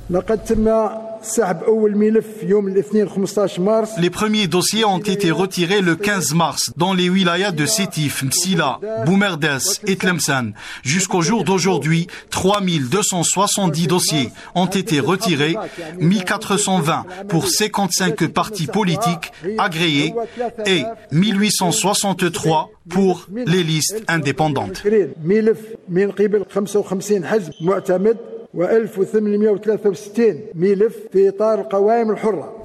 Les premiers dossiers ont été retirés le 15 mars dans les wilayas de Sétif, Msila, Boumerdes et Tlemcen. Jusqu'au jour d'aujourd'hui, 3270 dossiers ont été retirés, 1420 pour 55 partis politiques agréés et 1863 pour les listes indépendantes. و1863 ملف في إطار القوائم الحرة.